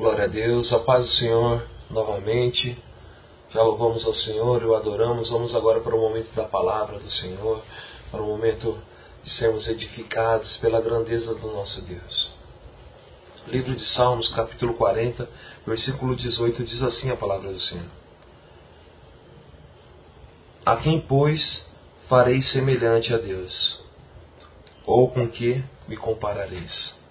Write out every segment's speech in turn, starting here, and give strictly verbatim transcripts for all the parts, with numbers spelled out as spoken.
Glória a Deus, a paz do Senhor novamente. Já louvamos ao Senhor e o adoramos. Vamos agora para o momento da palavra do Senhor, para o momento de sermos edificados pela grandeza do nosso Deus. Livro de Salmos, capítulo quarenta, versículo dezoito, diz assim a palavra do Senhor: A quem, pois, farei semelhante a Deus? Ou com que me comparareis?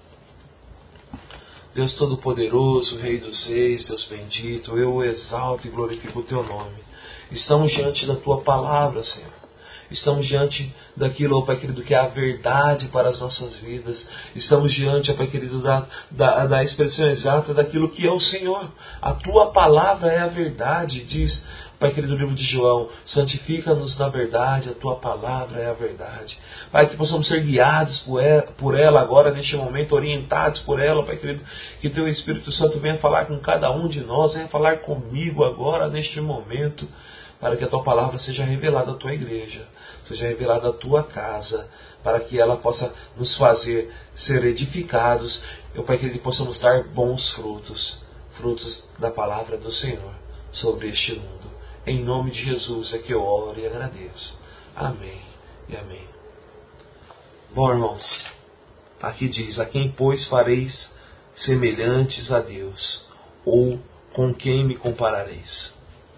Deus Todo-Poderoso, Rei dos Reis, Deus bendito, eu exalto e glorifico o Teu nome. Estamos diante da Tua palavra, Senhor. Estamos diante daquilo, ó Pai querido, que é a verdade para as nossas vidas. Estamos diante, ó Pai querido, da, da, da expressão exata daquilo que é o Senhor. A Tua palavra é a verdade, diz Pai querido, livro de João: santifica-nos na verdade, a Tua palavra é a verdade. Pai, que possamos ser guiados por ela agora, neste momento, orientados por ela, Pai querido, que Teu Espírito Santo venha falar com cada um de nós, venha falar comigo agora, neste momento, para que a Tua palavra seja revelada à Tua igreja, seja revelada à Tua casa, para que ela possa nos fazer ser edificados, eu, Pai querido, possamos dar bons frutos, frutos da palavra do Senhor sobre este mundo. Em nome de Jesus é que eu oro e agradeço. Amém e amém. Bom, irmãos, aqui diz: a quem, pois, fareis semelhantes a Deus? Ou com quem me comparareis?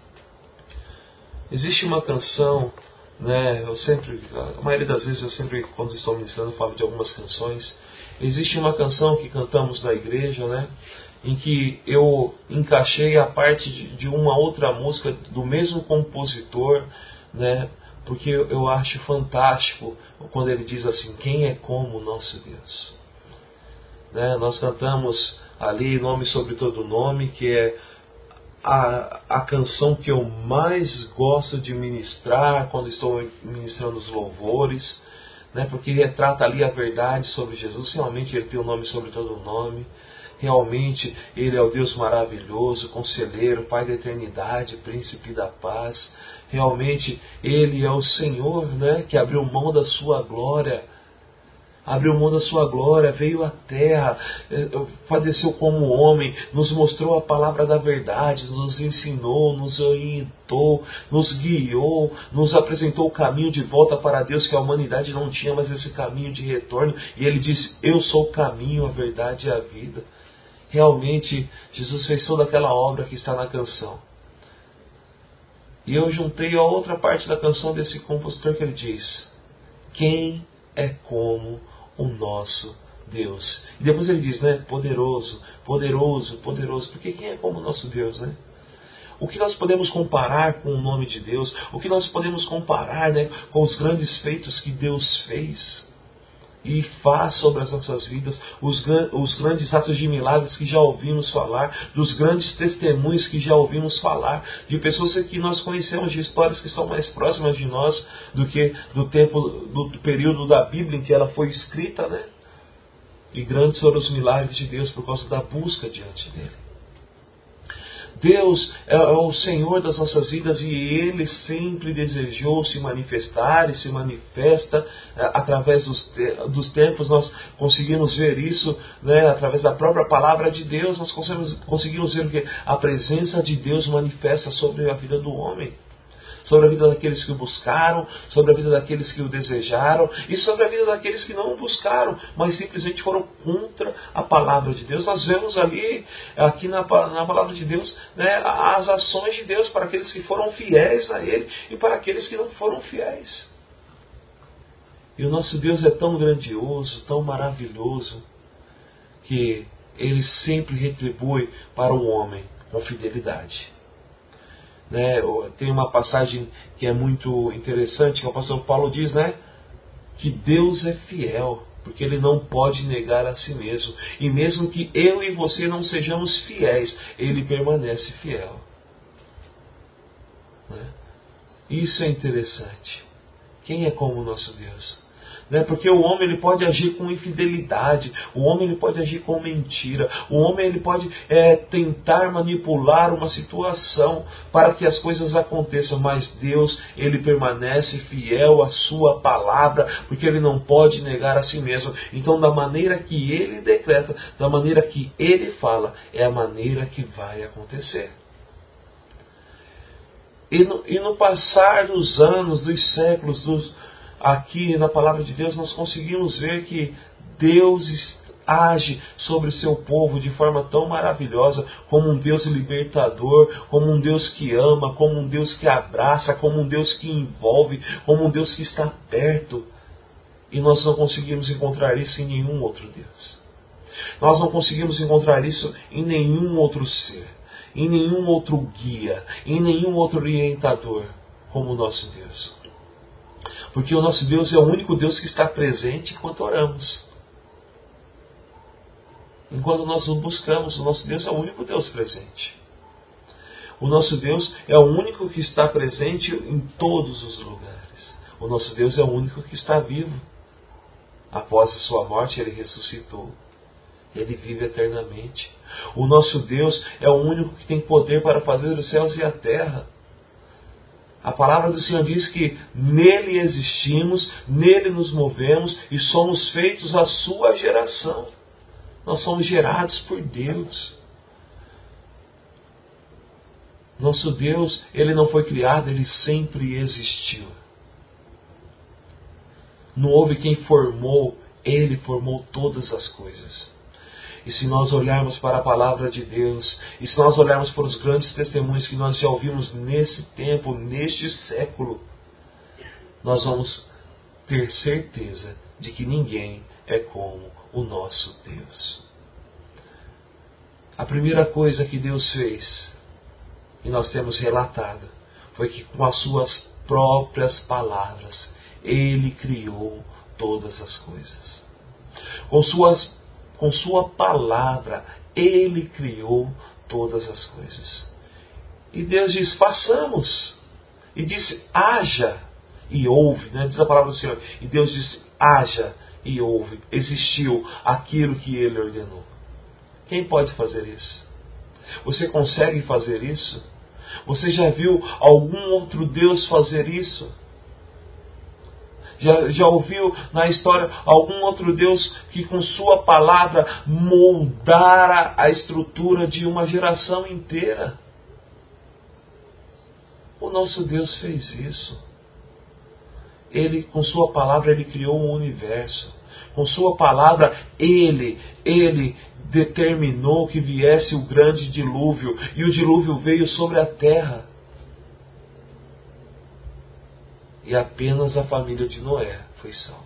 Existe uma canção, né? Eu sempre, a maioria das vezes eu sempre, quando estou ministrando, falo de algumas canções. Existe uma canção que cantamos na igreja, né? Em que eu encaixei a parte de, de uma outra música do mesmo compositor, né? Porque eu, eu acho fantástico quando ele diz assim: quem é como o nosso Deus? Né? Nós cantamos ali Nome sobre todo nome, que é a, a canção que eu mais gosto de ministrar quando estou ministrando os louvores, né? Porque retrata ali a verdade sobre Jesus. Realmente Ele tem o nome sobre todo nome. Realmente Ele é o Deus maravilhoso, Conselheiro, Pai da eternidade, Príncipe da paz. Realmente Ele é o Senhor, né, que abriu mão da sua glória, abriu mão da sua glória, veio à terra, padeceu como homem, nos mostrou a palavra da verdade, nos ensinou, nos orientou, nos guiou, nos apresentou o caminho de volta para Deus que a humanidade não tinha, mas esse caminho de retorno. E Ele diz: eu sou o caminho, a verdade e a vida. Realmente, Jesus fez toda aquela obra que está na canção. E eu juntei a outra parte da canção desse compositor que ele diz: quem é como o nosso Deus? E depois ele diz, né? Poderoso, poderoso, poderoso. Porque quem é como o nosso Deus, né? O que nós podemos comparar com o nome de Deus? O que nós podemos comparar, né, com os grandes feitos que Deus fez e faz sobre as nossas vidas, os, os grandes atos de milagres que já ouvimos falar, dos grandes testemunhos que já ouvimos falar, de pessoas que nós conhecemos, de histórias que são mais próximas de nós do que do tempo, do período da Bíblia em que ela foi escrita, né? E grandes foram os milagres de Deus por causa da busca diante dele. Deus é o Senhor das nossas vidas e Ele sempre desejou se manifestar e se manifesta através dos, dos tempos. Nós conseguimos ver isso, né, através da própria palavra de Deus. Nós conseguimos, conseguimos ver que a presença de Deus manifesta sobre a vida do homem, sobre a vida daqueles que o buscaram, sobre a vida daqueles que o desejaram e sobre a vida daqueles que não o buscaram, mas simplesmente foram contra a palavra de Deus. Nós vemos ali, aqui na, na palavra de Deus, né, as ações de Deus para aqueles que foram fiéis a Ele e para aqueles que não foram fiéis. E o nosso Deus é tão grandioso, tão maravilhoso, que Ele sempre retribui para o homem com fidelidade. Né, tem uma passagem que é muito interessante, que o apóstolo Paulo diz, né, que Deus é fiel, porque Ele não pode negar a si mesmo. E mesmo que eu e você não sejamos fiéis, Ele permanece fiel. Né? Isso é interessante. Quem é como o nosso Deus? Né? Porque o homem ele pode agir com infidelidade, o homem ele pode agir com mentira, o homem ele pode é, tentar manipular uma situação para que as coisas aconteçam, mas Deus ele permanece fiel à sua palavra, porque ele não pode negar a si mesmo. Então, da maneira que ele decreta, da maneira que ele fala, é a maneira que vai acontecer. E no, e no passar dos anos, dos séculos, dos, aqui na palavra de Deus, nós conseguimos ver que Deus age sobre o seu povo de forma tão maravilhosa, como um Deus libertador, como um Deus que ama, como um Deus que abraça, como um Deus que envolve, como um Deus que está perto. E nós não conseguimos encontrar isso em nenhum outro Deus. Nós não conseguimos encontrar isso em nenhum outro ser, em nenhum outro guia, em nenhum outro orientador como o nosso Deus. Porque o nosso Deus é o único Deus que está presente enquanto oramos. Enquanto nós o buscamos, o nosso Deus é o único Deus presente. O nosso Deus é o único que está presente em todos os lugares. O nosso Deus é o único que está vivo. Após a sua morte, Ele ressuscitou. Ele vive eternamente. O nosso Deus é o único que tem poder para fazer os céus e a terra. A palavra do Senhor diz que nele existimos, nele nos movemos e somos feitos a sua geração. Nós somos gerados por Deus. Nosso Deus, Ele não foi criado, Ele sempre existiu. Não houve quem formou, Ele formou todas as coisas. E se nós olharmos para a palavra de Deus, e se nós olharmos para os grandes testemunhos que nós já ouvimos nesse tempo, neste século, nós vamos ter certeza de que ninguém é como o nosso Deus. A primeira coisa que Deus fez, e nós temos relatado, foi que com as suas próprias palavras, Ele criou todas as coisas. Com suas Com sua palavra, Ele criou todas as coisas. E Deus diz, façamos. E disse, haja e houve. Né? Diz a palavra do Senhor. E Deus disse, haja e houve. Existiu aquilo que Ele ordenou. Quem pode fazer isso? Você consegue fazer isso? Você já viu algum outro Deus fazer isso? Já, já ouviu na história algum outro Deus que com sua palavra moldara a estrutura de uma geração inteira? O nosso Deus fez isso. Ele, com sua palavra, Ele criou um universo. Com sua palavra, Ele, Ele determinou que viesse o grande dilúvio. E o dilúvio veio sobre a terra. E apenas a família de Noé foi salva.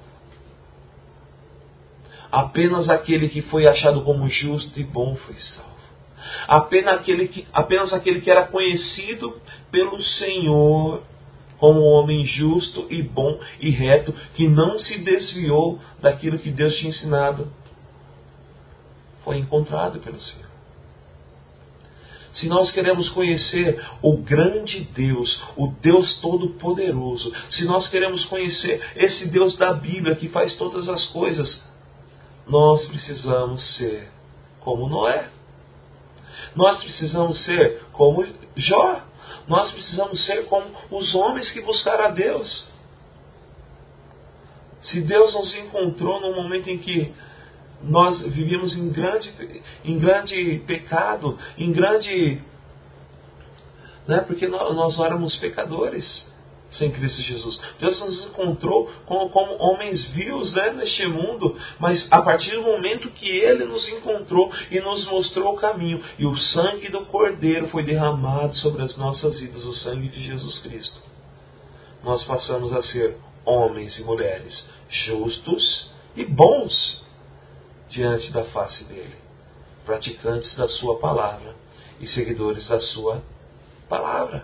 Apenas aquele que foi achado como justo e bom foi salvo. Apenas aquele que, apenas aquele que era conhecido pelo Senhor como um homem justo e bom e reto, que não se desviou daquilo que Deus tinha ensinado, foi encontrado pelo Senhor. Se nós queremos conhecer o grande Deus, o Deus Todo-Poderoso, se nós queremos conhecer esse Deus da Bíblia que faz todas as coisas, nós precisamos ser como Noé. Nós precisamos ser como Jó. Nós precisamos ser como os homens que buscaram a Deus. Se Deus nos encontrou no momento em que nós vivíamos em grande, em grande pecado, em grande... Né, porque nós, nós éramos pecadores sem Cristo Jesus. Deus nos encontrou como, como homens vivos, né, neste mundo, mas a partir do momento que Ele nos encontrou e nos mostrou o caminho, e o sangue do Cordeiro foi derramado sobre as nossas vidas, o sangue de Jesus Cristo, nós passamos a ser homens e mulheres justos e bons diante da face dele, praticantes da sua palavra e seguidores da sua palavra.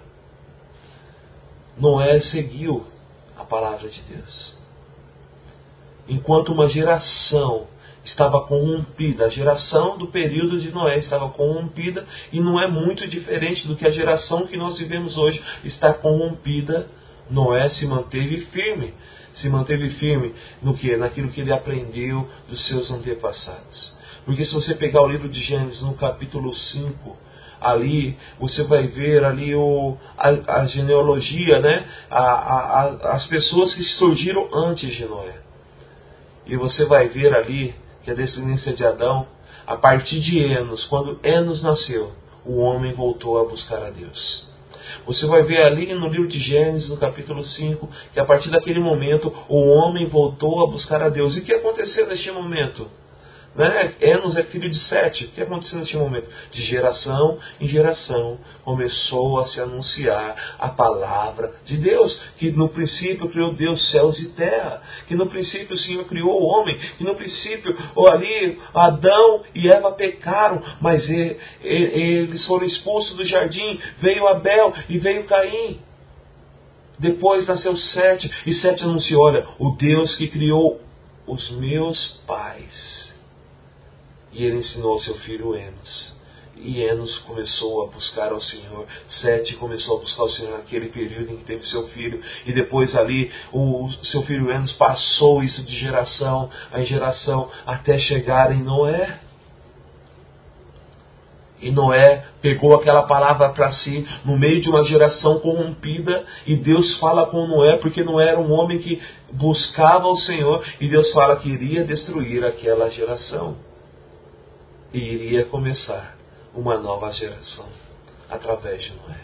Noé seguiu a palavra de Deus. Enquanto uma geração estava corrompida, a geração do período de Noé estava corrompida, e não é muito diferente do que a geração que nós vivemos hoje está corrompida, Noé se manteve firme, se manteve firme no que? Naquilo que ele aprendeu dos seus antepassados. Porque se você pegar o livro de Gênesis no capítulo cinco, ali você vai ver ali o, a, a genealogia, né? a, a, a, as pessoas que surgiram antes de Noé. E você vai ver ali que a descendência de Adão, a partir de Enos, quando Enos nasceu, o homem voltou a buscar a Deus. Você vai ver ali no livro de Gênesis, no capítulo cinco, que a partir daquele momento o homem voltou a buscar a Deus. E o que aconteceu neste momento? Né? Enos é filho de Sete. O que aconteceu neste momento? De geração em geração começou a se anunciar a palavra de Deus. Que no princípio criou Deus céus e terra. Que no princípio o Senhor criou o homem. Que no princípio ou ali Adão e Eva pecaram, mas eles foram expulsos do jardim. Veio Abel e veio Caim. Depois nasceu Sete. E Sete anunciou: olha, o Deus que criou os meus pais. E ele ensinou ao seu filho Enos. E Enos começou a buscar ao Senhor. Sete começou a buscar ao Senhor naquele período em que teve seu filho. E depois ali o seu filho Enos passou isso de geração em geração até chegar em Noé. E Noé pegou aquela palavra para si no meio de uma geração corrompida. E Deus fala com Noé, porque Noé era um homem que buscava o Senhor. E Deus fala que iria destruir aquela geração. E iria começar uma nova geração através de Noé.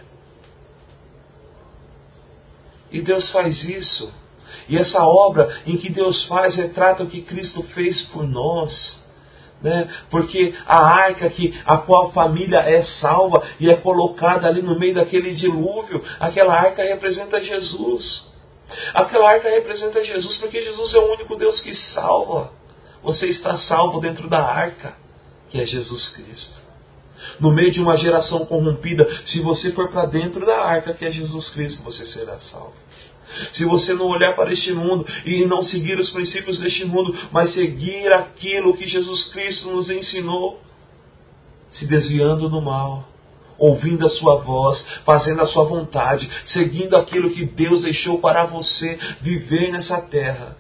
E Deus faz isso. E essa obra em que Deus faz retrata o que Cristo fez por nós. Né? Porque a arca que, a qual a família é salva e é colocada ali no meio daquele dilúvio, aquela arca representa Jesus. Aquela arca representa Jesus, porque Jesus é o único Deus que salva. Você está salvo dentro da arca, que é Jesus Cristo. No meio de uma geração corrompida, se você for para dentro da arca, que é Jesus Cristo, você será salvo. Se você não olhar para este mundo e não seguir os princípios deste mundo, mas seguir aquilo que Jesus Cristo nos ensinou, se desviando do mal, ouvindo a sua voz, fazendo a sua vontade, seguindo aquilo que Deus deixou para você viver nessa terra,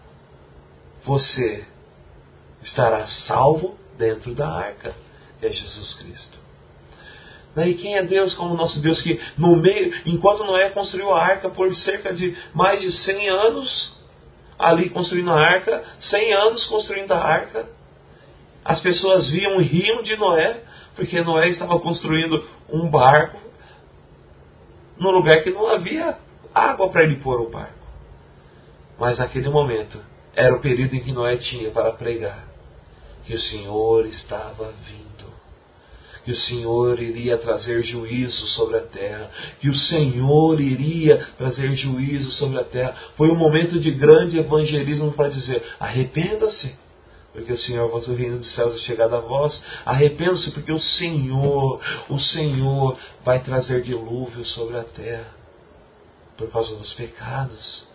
você estará salvo dentro da arca, que é Jesus Cristo. E quem é Deus como nosso Deus, que no meio, enquanto Noé construiu a arca por cerca de mais de cem anos, ali construindo a arca, cem anos construindo a arca, as pessoas viam e riam de Noé, porque Noé estava construindo um barco num lugar que não havia água para ele pôr o barco. Mas naquele momento, era o período em que Noé tinha para pregar que o Senhor estava vindo, que o Senhor iria trazer juízo sobre a terra, que o Senhor iria trazer juízo sobre a terra. Foi um momento de grande evangelismo para dizer: arrependa-se, porque o Senhor, o reino dos céus é chegado a vós. Arrependa-se, porque o Senhor, o Senhor vai trazer dilúvio sobre a terra, por causa dos pecados.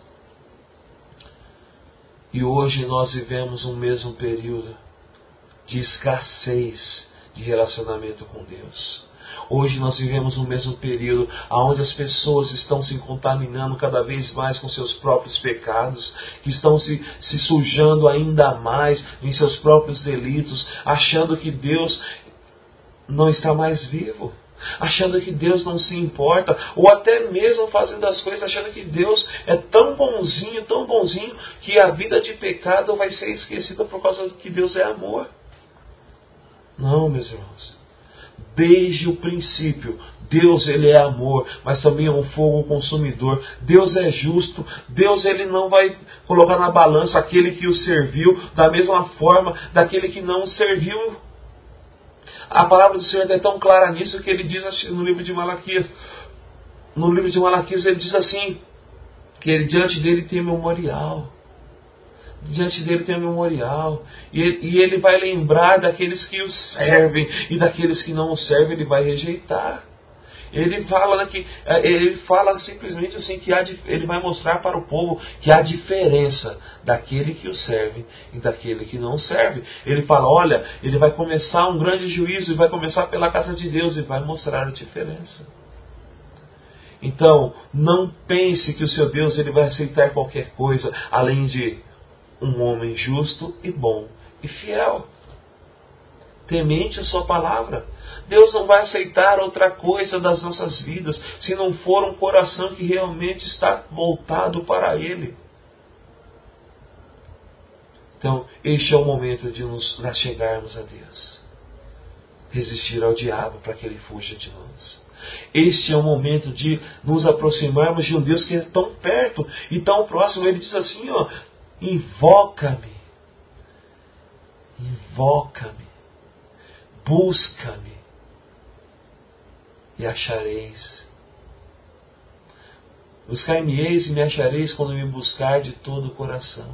E hoje nós vivemos um mesmo período de escassez de relacionamento com Deus. Hoje nós vivemos um mesmo período onde as pessoas estão se contaminando cada vez mais com seus próprios pecados, que estão se, se sujando ainda mais em seus próprios delitos, achando que Deus não está mais vivo, achando que Deus não se importa, ou até mesmo fazendo as coisas achando que Deus é tão bonzinho, tão bonzinho, que a vida de pecado vai ser esquecida por causa de que Deus é amor. Não, meus irmãos. Desde o princípio, Deus ele é amor, mas também é um fogo consumidor. Deus é justo. Deus ele não vai colocar na balança aquele que o serviu da mesma forma daquele que não o serviu. A palavra do Senhor é tão clara nisso que ele diz no livro de Malaquias. No livro de Malaquias ele diz assim, que ele, diante dele tem memorial. Diante dele tem um memorial. E ele, e ele vai lembrar daqueles que o servem. E daqueles que não o servem, ele vai rejeitar. Ele fala, que, ele fala simplesmente assim, que há, ele vai mostrar para o povo que há diferença daquele que o serve e daquele que não serve. Ele fala, olha, ele vai começar um grande juízo, e vai começar pela casa de Deus, e vai mostrar a diferença. Então, não pense que o seu Deus ele vai aceitar qualquer coisa, além de um homem justo e bom e fiel, temente a sua palavra. Deus não vai aceitar outra coisa das nossas vidas, se não for um coração que realmente está voltado para Ele. Então, este é o momento de nos chegarmos a Deus. Resistir ao diabo para que ele fuja de nós. Este é o momento de nos aproximarmos de um Deus que é tão perto e tão próximo. Ele diz assim, ó, invoca-me, invoca-me, busca-me e achareis. Buscar-me-eis e me achareis quando me buscar de todo o coração.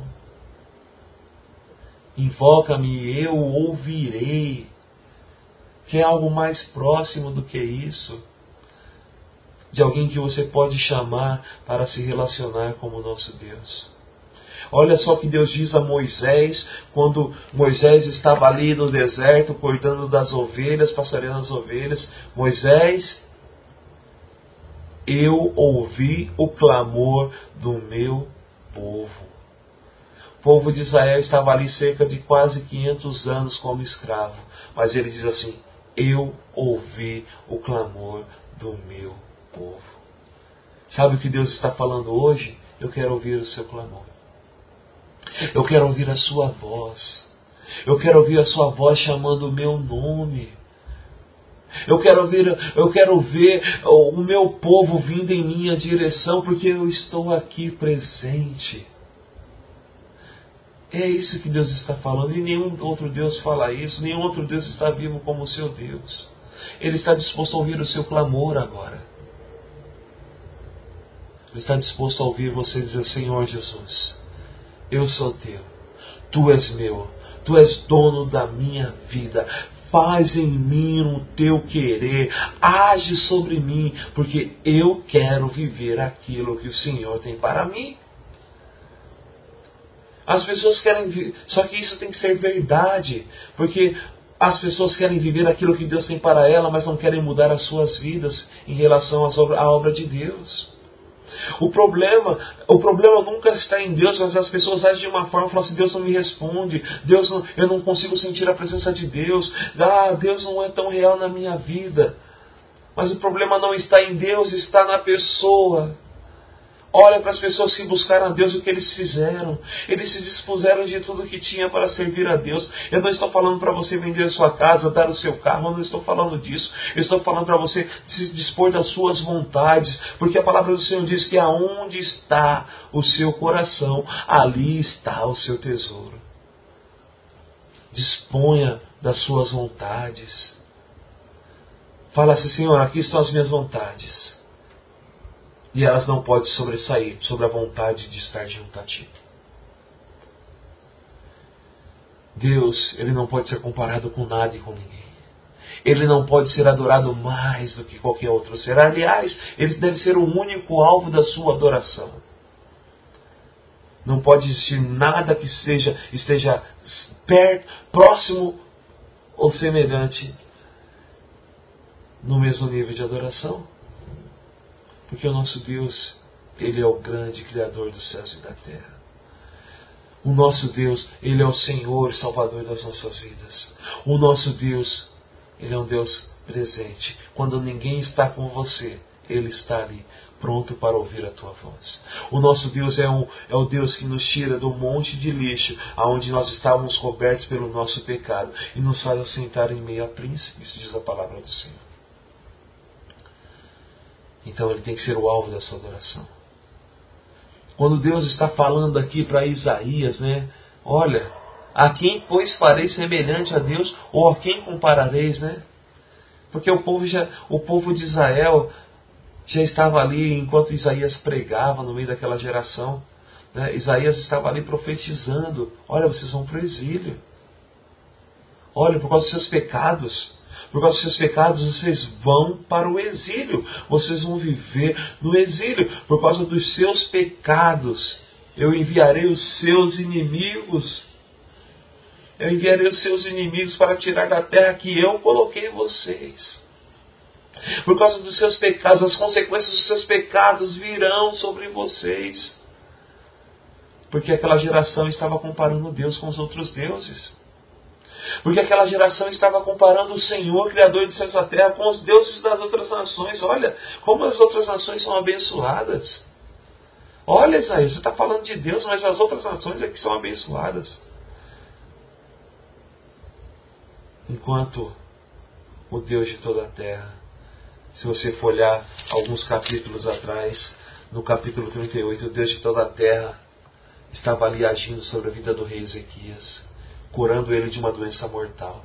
Invoca-me e eu ouvirei. Que é algo mais próximo do que isso. De alguém que você pode chamar para se relacionar com o nosso Deus. Olha só o que Deus diz a Moisés, quando Moisés estava ali no deserto, cuidando das ovelhas, pastoreando as ovelhas. Moisés, eu ouvi o clamor do meu povo. O povo de Israel estava ali cerca de quase quinhentos anos como escravo. Mas ele diz assim, eu ouvi o clamor do meu povo. Sabe o que Deus está falando hoje? Eu quero ouvir o seu clamor. Eu quero ouvir a sua voz. Eu quero ouvir a sua voz chamando o meu nome. Eu quero ouvir, eu quero ver o meu povo vindo em minha direção, porque eu estou aqui presente. É isso que Deus está falando, e nenhum outro Deus fala isso, nenhum outro Deus está vivo como o seu Deus. Ele está disposto a ouvir o seu clamor agora. Ele está disposto a ouvir você dizer, Senhor Jesus, eu sou teu, tu és meu, tu és dono da minha vida, faz em mim o teu querer, age sobre mim, porque eu quero viver aquilo que o Senhor tem para mim. As pessoas querem, só que isso tem que ser verdade, porque as pessoas querem viver aquilo que Deus tem para ela, mas não querem mudar as suas vidas em relação à obra de Deus. O problema, o problema nunca está em Deus, mas as pessoas agem de uma forma e falam assim, Deus não me responde, Deus não, eu não consigo sentir a presença de Deus, ah, Deus não é tão real na minha vida. Mas o problema não está em Deus, está na pessoa. Olha para as pessoas que buscaram a Deus, o que eles fizeram. Eles se dispuseram de tudo que tinha para servir a Deus. Eu não estou falando para você vender a sua casa, dar o seu carro. Eu não estou falando disso. Eu estou falando para você se dispor das suas vontades. Porque a palavra do Senhor diz que aonde está o seu coração, ali está o seu tesouro. Disponha das suas vontades. Fala assim, Senhor, aqui estão as minhas vontades. E elas não podem sobressair sobre a vontade de estar junto a ti. Deus, Ele não pode ser comparado com nada e com ninguém. Ele não pode ser adorado mais do que qualquer outro ser. Aliás, Ele deve ser o único alvo da sua adoração. Não pode existir nada que seja, esteja perto, próximo ou semelhante no mesmo nível de adoração. Porque o nosso Deus, Ele é o grande Criador dos céus e da terra. O nosso Deus, Ele é o Senhor e Salvador das nossas vidas. O nosso Deus, Ele é um Deus presente. Quando ninguém está com você, Ele está ali, pronto para ouvir a tua voz. O nosso Deus é, um, é o Deus que nos tira do monte de lixo, aonde nós estávamos cobertos pelo nosso pecado, e nos faz assentar em meio a príncipes, diz a palavra do Senhor. Então Ele tem que ser o alvo da sua adoração. Quando Deus está falando aqui para Isaías, né? Olha, a quem pois farei semelhante a Deus, ou a quem comparareis, né? Porque o povo, já, o povo de Israel já estava ali enquanto Isaías pregava no meio daquela geração. Né? Isaías estava ali profetizando. Olha, vocês vão para o exílio. Olha, por causa dos seus pecados. Por causa dos seus pecados, vocês vão para o exílio. Vocês vão viver no exílio. Por causa dos seus pecados, eu enviarei os seus inimigos. Eu enviarei os seus inimigos para tirar da terra que eu coloquei vocês. Por causa dos seus pecados, as consequências dos seus pecados virão sobre vocês. Porque aquela geração estava comparando Deus com os outros deuses. Porque aquela geração estava comparando o Senhor, Criador de céus e da terra, com os deuses das outras nações. Olha, como as outras nações são abençoadas. Olha, Isaías, você está falando de Deus, mas as outras nações é que são abençoadas. Enquanto o Deus de toda a terra, se você for olhar alguns capítulos atrás, no capítulo trinta e oito, o Deus de toda a terra estava ali agindo sobre a vida do rei Ezequias, curando ele de uma doença mortal.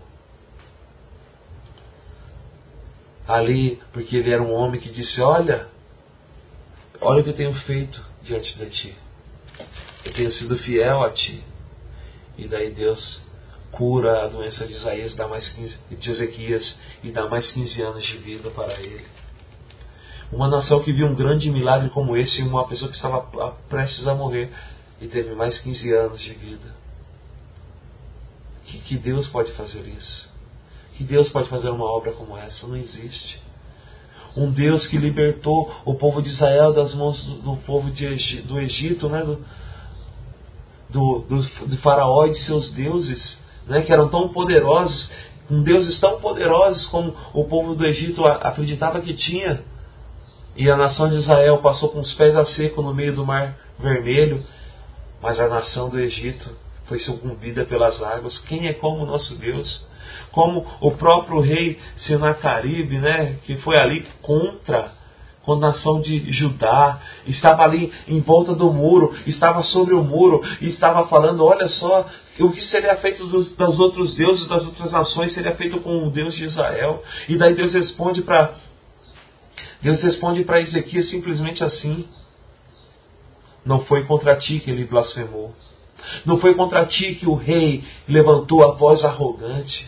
Ali, porque ele era um homem que disse, olha, olha o que eu tenho feito diante de ti. Eu tenho sido fiel a ti. E daí Deus cura a doença de Isaías, dá mais quinze, de Ezequias, e dá mais quinze anos de vida para ele. Uma nação que viu um grande milagre como esse, uma pessoa que estava prestes a morrer, e teve mais quinze anos de vida. Que, que Deus pode fazer isso? Que Deus pode fazer uma obra como essa? Não existe. Um Deus que libertou o povo de Israel das mãos do, do povo de, do Egito, né? do, do, do, do faraó e de seus deuses, né? Que eram tão poderosos, com deuses tão poderosos como o povo do Egito acreditava que tinha. E a nação de Israel passou com os pés a seco no meio do Mar Vermelho, mas a nação do Egito foi sucumbida pelas águas. Quem é como o nosso Deus? Como o próprio rei Senaqueribe, né, que foi ali contra a nação de Judá, estava ali em volta do muro, estava sobre o muro e estava falando, olha só, o que seria feito dos, dos outros deuses, das outras nações, seria feito com o Deus de Israel. E daí Deus responde para Deus responde para Ezequias simplesmente assim: não foi contra ti que ele blasfemou. Não foi contra ti que o rei levantou a voz arrogante.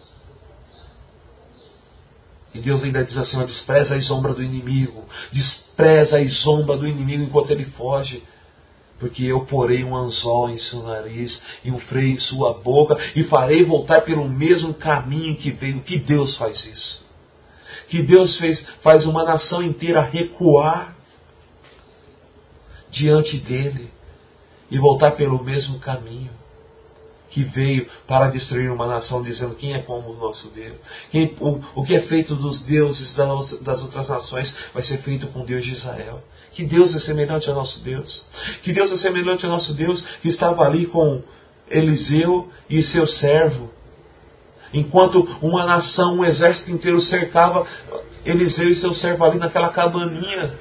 E Deus ainda diz assim: ó, despreza a sombra do inimigo. Despreza a sombra do inimigo enquanto ele foge. Porque eu porei um anzol em seu nariz e um freio em sua boca e farei voltar pelo mesmo caminho que veio. Que Deus faz isso? Que Deus fez, faz uma nação inteira recuar diante dele e voltar pelo mesmo caminho que veio para destruir uma nação, dizendo: quem é como o nosso Deus? Quem, o, o que é feito dos deuses das, das outras nações vai ser feito com o Deus de Israel. Que Deus é semelhante ao nosso Deus. Que Deus é semelhante ao nosso Deus, que estava ali com Eliseu e seu servo. Enquanto uma nação, um exército inteiro cercava Eliseu e seu servo ali naquela cabaninha.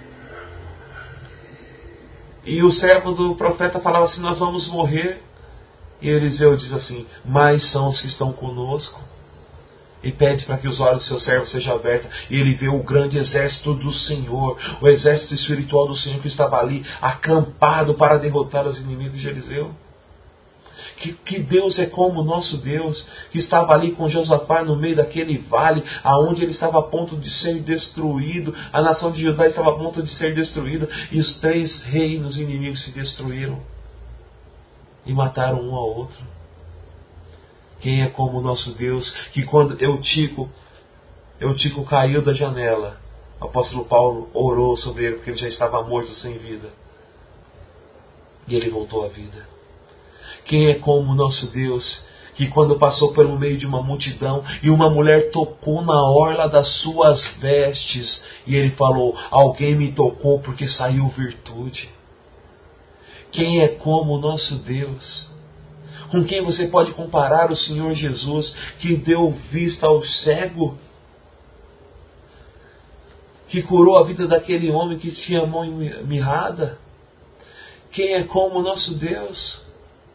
E o servo do profeta falava assim: nós vamos morrer. E Eliseu diz assim: mais são os que estão conosco. E pede para que os olhos do seu servo sejam abertos. E ele vê o grande exército do Senhor, o exército espiritual do Senhor que estava ali, acampado para derrotar os inimigos de Eliseu. Que, que Deus é como o nosso Deus, que estava ali com Josafá no meio daquele vale, aonde ele estava a ponto de ser destruído, a nação de Judá estava a ponto de ser destruída, e os três reinos inimigos se destruíram e mataram um ao outro. Quem é como o nosso Deus, que quando Eutico, Eutico caiu da janela, o apóstolo Paulo orou sobre ele, porque ele já estava morto sem vida, e ele voltou à vida. Quem é como o nosso Deus, que quando passou pelo meio de uma multidão e uma mulher tocou na orla das suas vestes, e ele falou: alguém me tocou porque saiu virtude. Quem é como o nosso Deus? Com quem você pode comparar o Senhor Jesus, que deu vista ao cego, que curou a vida daquele homem que tinha a mão mirrada? Quem é como o nosso Deus?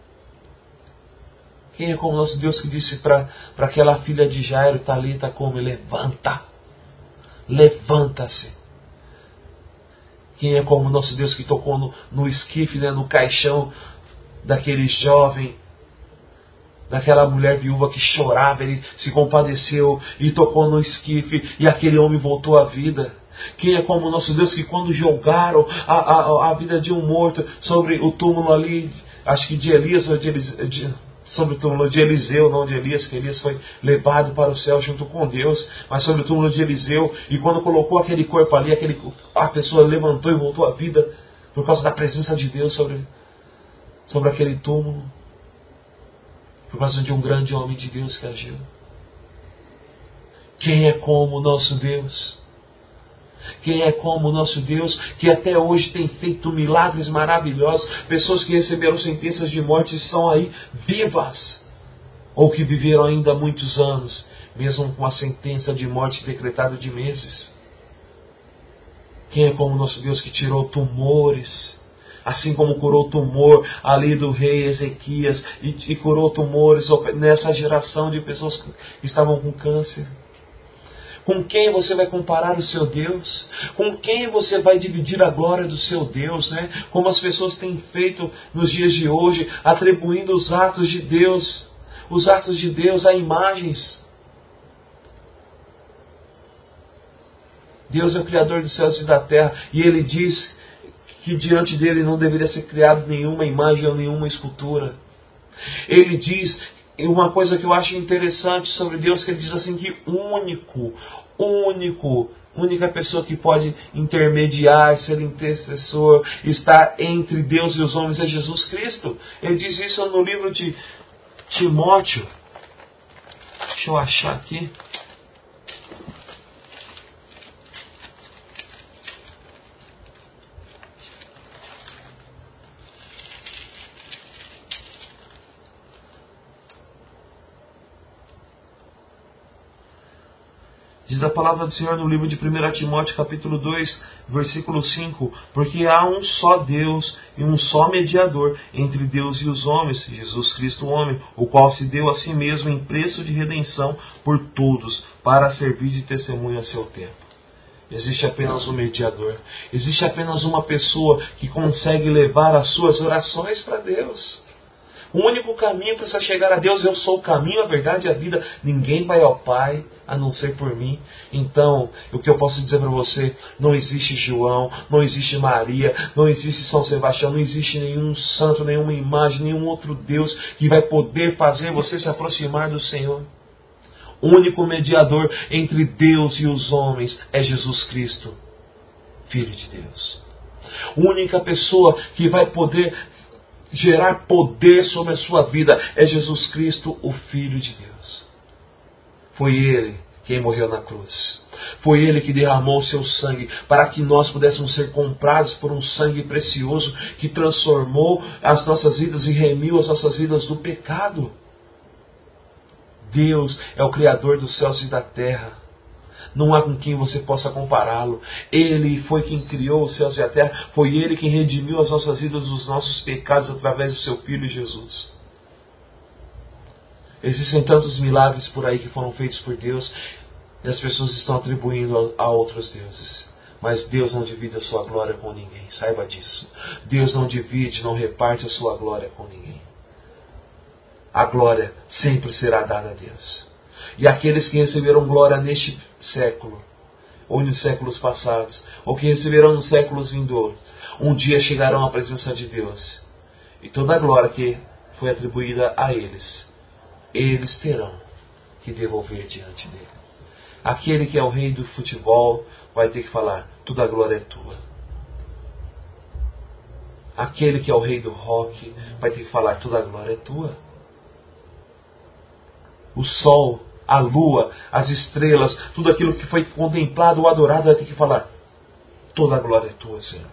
Quem é como o nosso Deus, que disse para aquela filha de Jairo, Talita, como: levanta, levanta-se. Quem é como o nosso Deus, que tocou no, no esquife, né, no caixão daquele jovem, daquela mulher viúva que chorava, ele se compadeceu e tocou no esquife e aquele homem voltou à vida. Quem é como o nosso Deus, que quando jogaram a, a, a vida de um morto sobre o túmulo ali, acho que de Elias ou de, Elis, de sobre o túmulo de Eliseu, não de Elias, que Elias foi levado para o céu junto com Deus, mas sobre o túmulo de Eliseu, e quando colocou aquele corpo ali, aquele, a pessoa levantou e voltou à vida, por causa da presença de Deus sobre, sobre aquele túmulo, por causa de um grande homem de Deus que agiu. Quem é como o nosso Deus? Quem é como o nosso Deus, que até hoje tem feito milagres maravilhosos, pessoas que receberam sentenças de morte estão aí vivas, ou que viveram ainda há muitos anos, mesmo com a sentença de morte decretada de meses. Quem é como o nosso Deus, que tirou tumores, assim como curou o tumor ali do rei Ezequias, e, e curou tumores nessa geração de pessoas que estavam com câncer. Com quem você vai comparar o seu Deus? Com quem você vai dividir a glória do seu Deus, né? Como as pessoas têm feito nos dias de hoje, atribuindo os atos de Deus, os atos de Deus a imagens. Deus é o Criador dos céus e da terra, e Ele diz que diante dele não deveria ser criado nenhuma imagem ou nenhuma escultura. Ele diz, uma coisa que eu acho interessante sobre Deus, que Ele diz assim, que único, único, única pessoa que pode intermediar, ser intercessor, estar entre Deus e os homens é Jesus Cristo. Ele diz isso no livro de Timóteo. Deixa eu achar aqui. Diz a palavra do Senhor no livro de primeira Timóteo, capítulo dois, versículo cinco, porque há um só Deus e um só mediador entre Deus e os homens, Jesus Cristo o homem, o qual se deu a si mesmo em preço de redenção por todos, para servir de testemunho a seu tempo. Existe apenas um mediador, existe apenas uma pessoa que consegue levar as suas orações para Deus. O único caminho para você chegar a Deus, eu sou o caminho, a verdade e a vida. Ninguém vai ao Pai a não ser por mim. Então, o que eu posso dizer para você, não existe João, não existe Maria, não existe São Sebastião, não existe nenhum santo, nenhuma imagem, nenhum outro Deus que vai poder fazer você se aproximar do Senhor. O único mediador entre Deus e os homens é Jesus Cristo, Filho de Deus. A única pessoa que vai poder gerar poder sobre a sua vida é Jesus Cristo, o Filho de Deus. Foi Ele quem morreu na cruz. Foi Ele que derramou o seu sangue para que nós pudéssemos ser comprados por um sangue precioso que transformou as nossas vidas e remiu as nossas vidas do pecado. Deus é o Criador dos céus e da terra. Não há com quem você possa compará-lo. Ele foi quem criou os céus e a terra. Foi Ele quem redimiu as nossas vidas dos nossos pecados através do seu Filho Jesus. Existem tantos milagres por aí que foram feitos por Deus e as pessoas estão atribuindo a, a outros deuses. Mas Deus não divide a sua glória com ninguém. Saiba disso. Deus não divide, não reparte a sua glória com ninguém. A glória sempre será dada a Deus. E aqueles que receberam glória neste século, ou nos séculos passados, ou que receberão nos séculos vindouros, um dia chegarão à presença de Deus. E toda a glória que foi atribuída a eles, eles terão que devolver diante dele. Aquele que é o rei do futebol vai ter que falar, toda a glória é tua. Aquele que é o rei do rock vai ter que falar, toda a glória é tua. O sol, a lua, as estrelas, tudo aquilo que foi contemplado ou adorado vai ter que falar, toda a glória é tua, Senhor.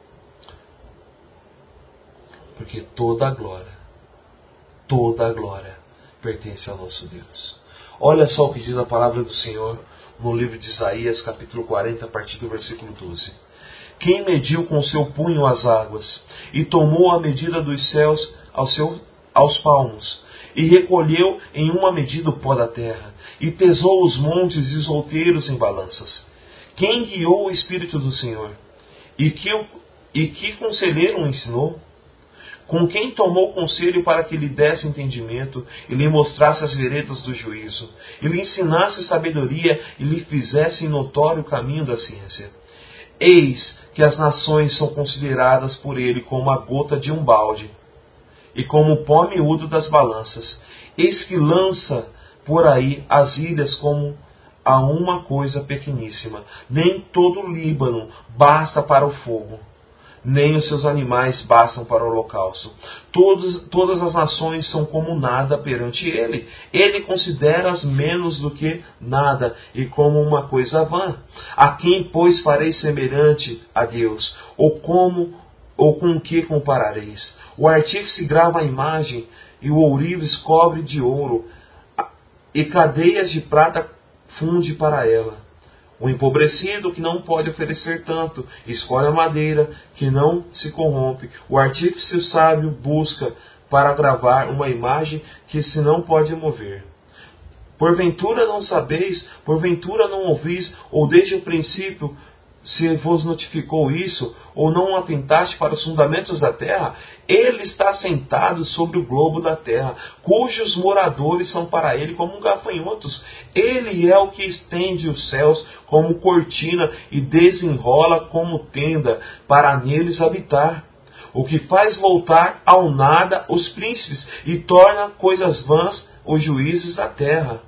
Porque toda a glória, toda a glória pertence ao nosso Deus. Olha só o que diz a palavra do Senhor no livro de Isaías, capítulo quarenta, a partir do versículo doze. Quem mediu com seu punho as águas, e tomou a medida dos céus aos, seu, aos palmos, e recolheu em uma medida o pó da terra, e pesou os montes e os outeiros em balanças. Quem guiou o Espírito do Senhor? E que, e que conselheiro o ensinou? Com quem tomou conselho para que lhe desse entendimento, e lhe mostrasse as veredas do juízo, e lhe ensinasse sabedoria, e lhe fizesse notório o caminho da ciência? Eis que as nações são consideradas por ele como a gota de um balde, e como o pó miúdo das balanças. Eis que lança por aí as ilhas como a uma coisa pequeníssima. Nem todo o Líbano basta para o fogo, nem os seus animais bastam para o holocausto. Todos, todas as nações são como nada perante ele. Ele considera-as menos do que nada e como uma coisa vã. A quem, pois, farei semelhante a Deus? Ou como, ou com que comparareis? O artífice grava a imagem e o ourives cobre de ouro e cadeias de prata funde para ela. O empobrecido, que não pode oferecer tanto, escolhe a madeira, que não se corrompe. O artífice o sábio busca para gravar uma imagem que se não pode mover. Porventura não sabeis, porventura não ouvis, ou desde o princípio se vos notificou isso, ou não atentaste para os fundamentos da terra? Ele está sentado sobre o globo da terra, cujos moradores são para ele como gafanhotos. Ele é o que estende os céus como cortina e desenrola como tenda para neles habitar. O que faz voltar ao nada os príncipes e torna coisas vãs os juízes da terra.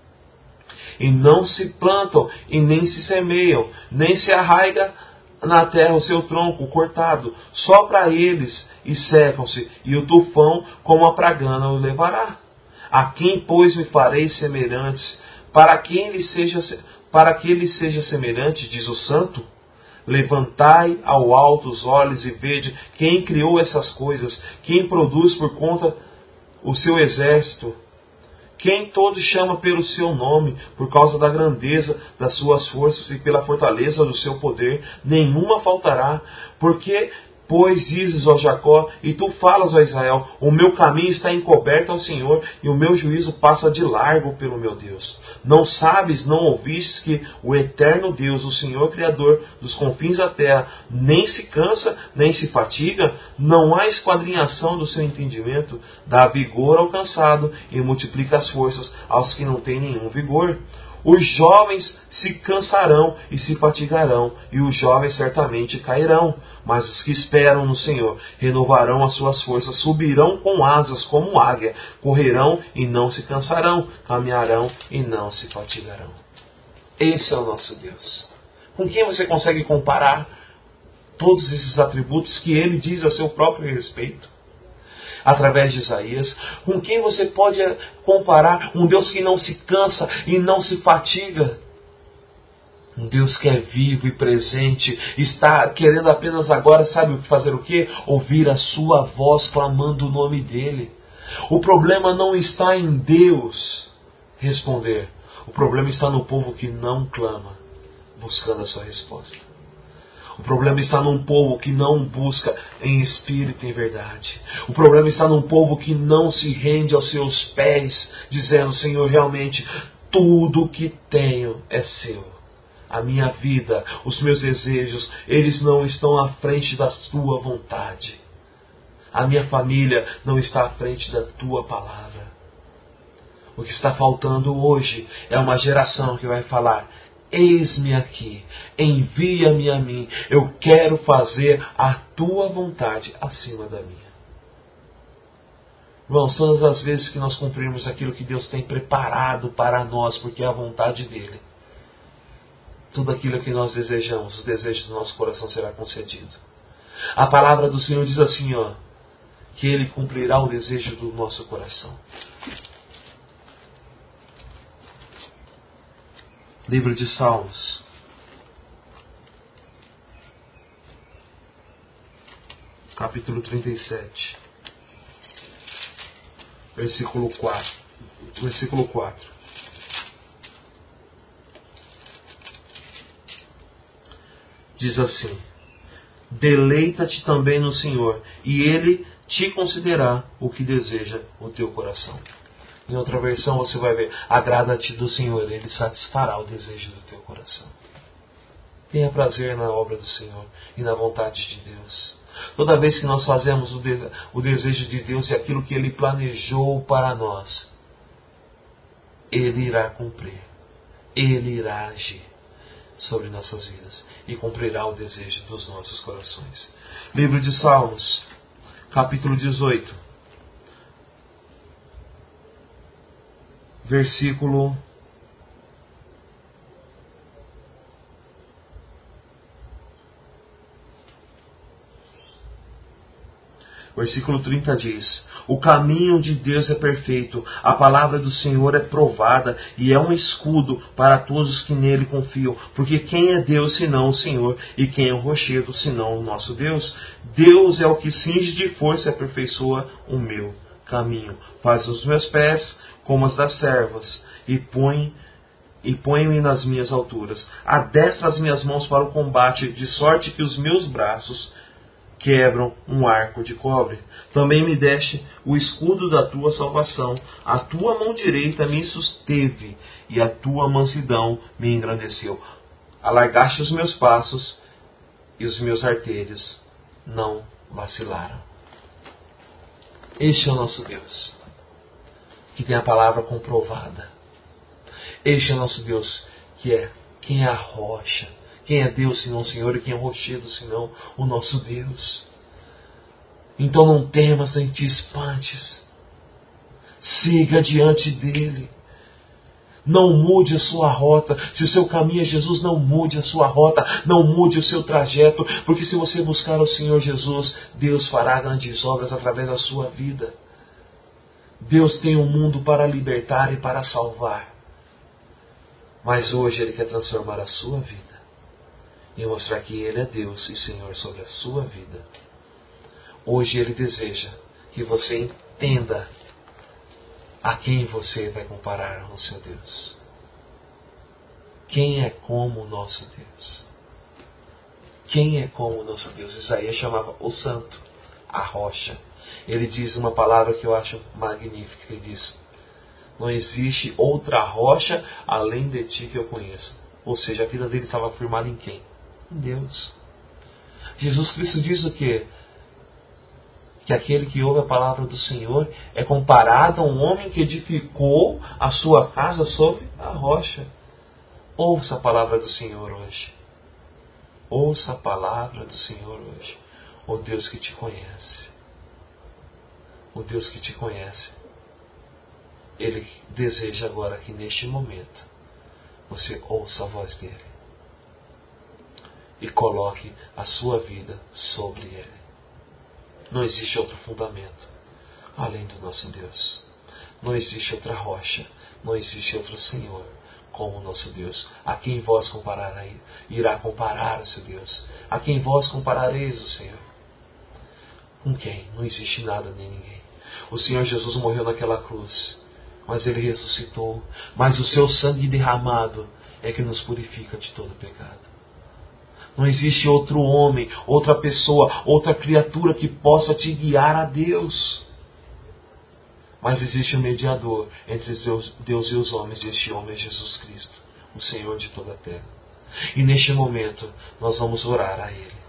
E não se plantam, e nem se semeiam, nem se arraiga na terra o seu tronco cortado, só para eles, e secam-se, e o tufão, como a pragana, o levará. A quem, pois, me farei semelhantes, para que ele seja, para que ele seja semelhante, diz o santo? Levantai ao alto os olhos e vede quem criou essas coisas, quem produz por conta o seu exército, quem todo chama pelo seu nome, por causa da grandeza das suas forças e pela fortaleza do seu poder, nenhuma faltará. Porque, pois, dizes ao Jacó, e tu falas ao Israel, o meu caminho está encoberto ao Senhor, e o meu juízo passa de largo pelo meu Deus. Não sabes, não ouvistes que o eterno Deus, o Senhor Criador dos confins da terra, nem se cansa, nem se fatiga? Não há esquadrinhação do seu entendimento? Dá vigor ao cansado e multiplica as forças aos que não têm nenhum vigor. Os jovens se cansarão e se fatigarão, e os jovens certamente cairão. Mas os que esperam no Senhor renovarão as suas forças, subirão com asas como águia, correrão e não se cansarão, caminharão e não se fatigarão. Esse é o nosso Deus. Com quem você consegue comparar todos esses atributos que ele diz a seu próprio respeito? Através de Isaías, com quem você pode comparar um Deus que não se cansa e não se fatiga? Um Deus que é vivo e presente, está querendo apenas agora, sabe fazer o quê? Ouvir a sua voz clamando o nome dele. O problema não está em Deus responder. O problema está no povo que não clama, buscando a sua resposta. O problema está num povo que não busca em espírito e em verdade. O problema está num povo que não se rende aos seus pés, dizendo, Senhor, realmente, tudo que tenho é seu. A minha vida, os meus desejos, eles não estão à frente da tua vontade. A minha família não está à frente da tua palavra. O que está faltando hoje é uma geração que vai falar, eis-me aqui, envia-me a mim, eu quero fazer a tua vontade acima da minha. Irmãos, todas as vezes que nós cumprirmos aquilo que Deus tem preparado para nós, porque é a vontade dele, tudo aquilo que nós desejamos, o desejo do nosso coração será concedido. A palavra do Senhor diz assim, ó, que ele cumprirá o desejo do nosso coração. Livro de Salmos, capítulo trinta e sete, versículo quatro. Versículo quatro. Diz assim, deleita-te também no Senhor, e Ele te concederá o que deseja o teu coração. Em outra versão você vai ver, agrada-te do Senhor, Ele satisfará o desejo do teu coração. Tenha prazer na obra do Senhor e na vontade de Deus. Toda vez que nós fazemos o, de, o desejo de Deus e aquilo que Ele planejou para nós, Ele irá cumprir. Ele irá agir sobre nossas vidas e cumprirá o desejo dos nossos corações. Livro de Salmos, capítulo dezoito, versículo Versículo trinta diz: o caminho de Deus é perfeito, a palavra do Senhor é provada e é um escudo para todos os que nele confiam. Porque quem é Deus senão o Senhor? E quem é o rochedo senão o nosso Deus? Deus é o que cinge de força e aperfeiçoa o meu caminho. Faz os meus pés como as das servas e põe e põe-me nas minhas alturas. Adestra as minhas mãos para o combate, de sorte que os meus braços quebram um arco de cobre. Também me deste o escudo da tua salvação. A tua mão direita me susteve e a tua mansidão me engrandeceu. Alargaste os meus passos e os meus artelhos não vacilaram. Este é o nosso Deus, que tem a palavra comprovada. Este é o nosso Deus, que é quem é a rocha. Quem é Deus senão o Senhor, e quem é o rochedo senão o nosso Deus? Então não temas nem te espantes. Siga diante dele. Não mude a sua rota. Se o seu caminho é Jesus, não mude a sua rota. Não mude o seu trajeto. Porque se você buscar o Senhor Jesus, Deus fará grandes obras através da sua vida. Deus tem um mundo para libertar e para salvar. Mas hoje Ele quer transformar a sua vida e mostrar que Ele é Deus e Senhor sobre a sua vida. Hoje Ele deseja que você entenda a quem você vai comparar ao seu Deus. Quem é como o nosso Deus? Quem é como o nosso Deus? Isaías chamava o Santo, a rocha. Ele diz uma palavra que eu acho magnífica. Ele diz: não existe outra rocha além de ti que eu conheça. Ou seja, a vida dele estava firmada em quem? Em Deus. Jesus Cristo diz o quê? Que aquele que ouve a palavra do Senhor é comparado a um homem que edificou a sua casa sobre a rocha. Ouça a palavra do Senhor hoje. Ouça a palavra do Senhor hoje. O Deus que te conhece. O Deus que te conhece. Ele deseja agora que neste momento você ouça a voz dele e coloque a sua vida sobre ele. Não existe outro fundamento além do nosso Deus. Não existe outra rocha. Não existe outro Senhor como o nosso Deus. A quem vós comparareis? Irá comparar o seu Deus. A quem vós comparareis o Senhor? Com quem? Não existe nada nem ninguém. O Senhor Jesus morreu naquela cruz, mas Ele ressuscitou. Mas o seu sangue derramado é que nos purifica de todo pecado. Não existe outro homem, outra pessoa, outra criatura que possa te guiar a Deus. Mas existe um mediador entre Deus, Deus e os homens, e este homem é Jesus Cristo, o Senhor de toda a terra. E neste momento nós vamos orar a Ele.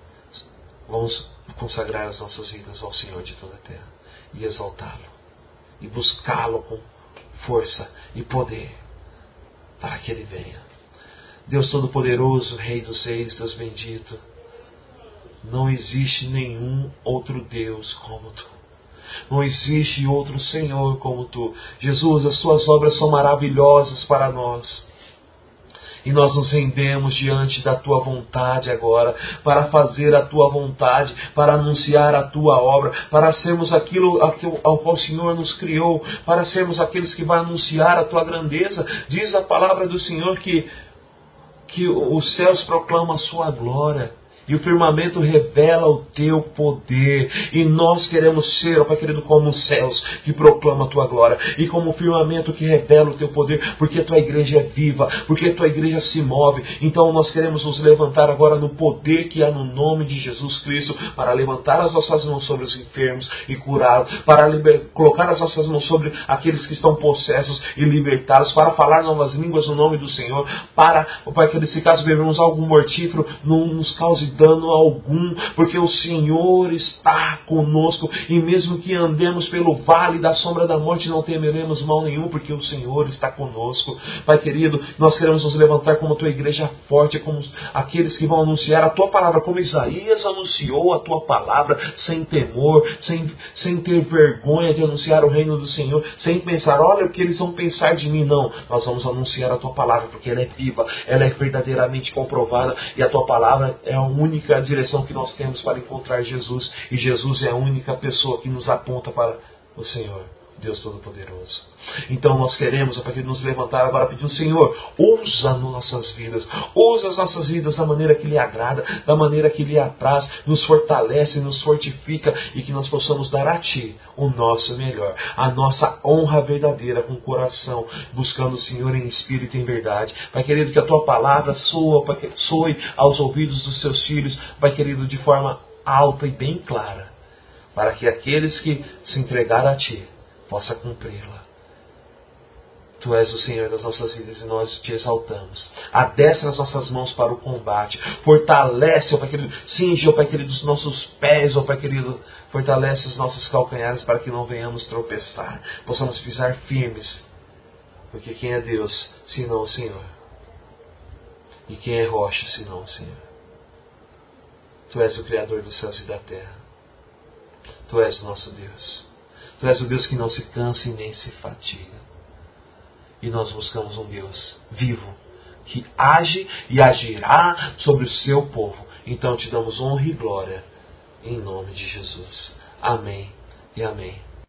Vamos consagrar as nossas vidas ao Senhor de toda a terra e exaltá-lo e buscá-lo com força e poder para que Ele venha. Deus Todo-Poderoso, Rei dos Reis, Deus bendito, não existe nenhum outro Deus como Tu. Não existe outro Senhor como Tu. Jesus, as Suas obras são maravilhosas para nós. E nós nos rendemos diante da Tua vontade agora, para fazer a Tua vontade, para anunciar a Tua obra, para sermos aquilo ao qual o Senhor nos criou, para sermos aqueles que vão anunciar a Tua grandeza. Diz a palavra do Senhor que que os céus proclamam a sua glória e o firmamento revela o teu poder. E nós queremos ser, ó Pai querido, como os céus que proclamam a tua glória e como o firmamento que revela o teu poder, porque a tua igreja é viva, porque a tua igreja se move. Então nós queremos nos levantar agora no poder que há no nome de Jesus Cristo, para levantar as nossas mãos sobre os enfermos e curá-los, para liber... colocar as nossas mãos sobre aqueles que estão possessos e libertá-los, para falar novas línguas no nome do Senhor, para, ó Pai querido, se caso bebemos algo mortífero, não nos cause dano algum, porque o Senhor está conosco, e mesmo que andemos pelo vale da sombra da morte, não temeremos mal nenhum, porque o Senhor está conosco. Pai querido, nós queremos nos levantar como a tua igreja forte, como aqueles que vão anunciar a tua palavra, como Isaías anunciou a tua palavra, sem temor, sem, sem ter vergonha de anunciar o reino do Senhor, sem pensar, olha o que eles vão pensar de mim. Não, nós vamos anunciar a tua palavra, porque ela é viva, ela é verdadeiramente comprovada, e a tua palavra é a única direção que nós temos para encontrar Jesus, e Jesus é a única pessoa que nos aponta para o Senhor, Deus Todo-Poderoso. Então nós queremos, para que nos levantar agora, pedir ao Senhor, usa nossas vidas, usa as nossas vidas da maneira que lhe agrada, da maneira que lhe apraz, nos fortalece, nos fortifica, e que nós possamos dar a Ti o nosso melhor, a nossa honra verdadeira, com o coração, buscando o Senhor em espírito e em verdade. Pai querido, que a Tua palavra soe, soe aos ouvidos dos Teus filhos, Pai querido, de forma alta e bem clara, para que aqueles que se entregaram a Ti possa cumpri-la. Tu és o Senhor das nossas vidas e nós Te exaltamos. Adestra as nossas mãos para o combate. Fortalece, ó Pai querido, cinge, ó Pai querido, os nossos pés, ó Pai querido. Fortalece os nossos calcanhares para que não venhamos tropeçar. Possamos pisar firmes. Porque quem é Deus, senão o Senhor? E quem é rocha, senão o Senhor? Tu és o Criador dos céus e da terra. Tu és o nosso Deus. Tu és o Deus que não se cansa e nem se fatiga. E nós buscamos um Deus vivo, que age e agirá sobre o seu povo. Então te damos honra e glória, em nome de Jesus. Amém e amém.